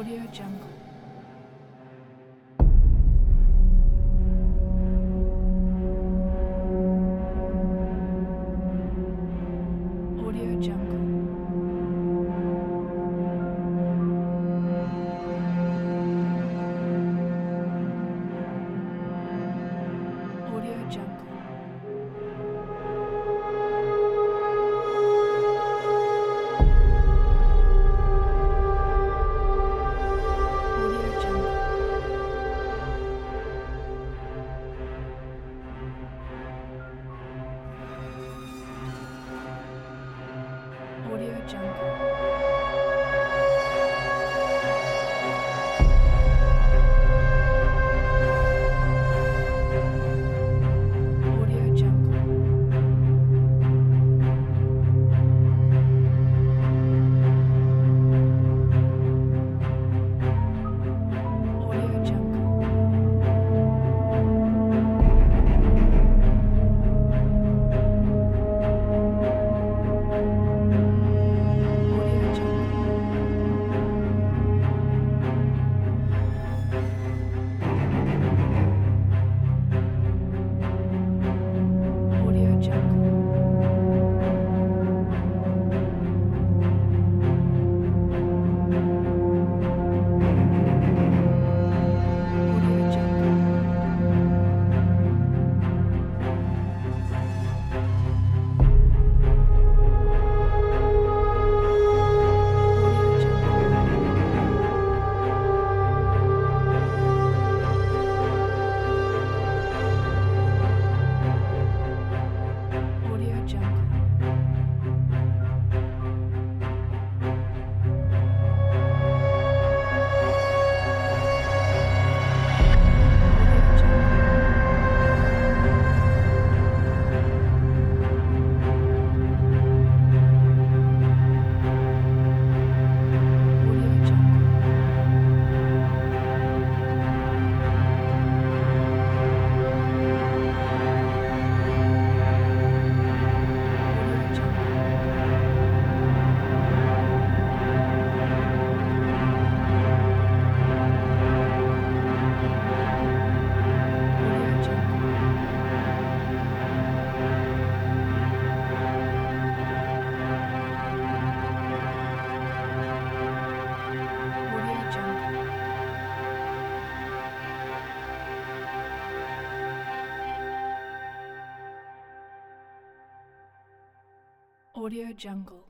Audio Jungle. Audio Jungle. Audio Jungle. Audio Jungle. Audio Jungle. Audio Jungle. Audio Jungle. Audio Jungle. Audio Jungle. Audio Jungle. Audio Jungle. Audio Jungle. Audio Jungle. Audio Jungle. Audio Jungle. Audio Jungle. Audio Jungle. Audio Jungle.